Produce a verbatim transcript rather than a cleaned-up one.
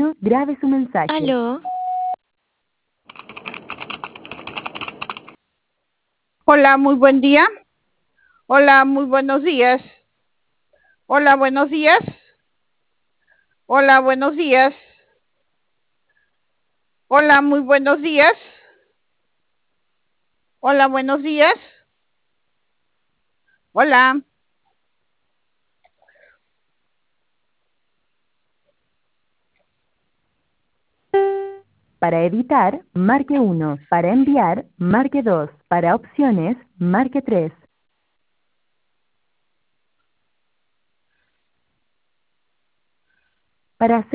uno, grabe su mensaje. Aló. Hola, muy buen día. Hola, muy buenos días. Hola, buenos días. Hola, buenos días. Hola, muy buenos días. Hola, buenos días. Hola. Para editar, marque uno. Para enviar, marque dos. Para opciones, marque tres. Para hacer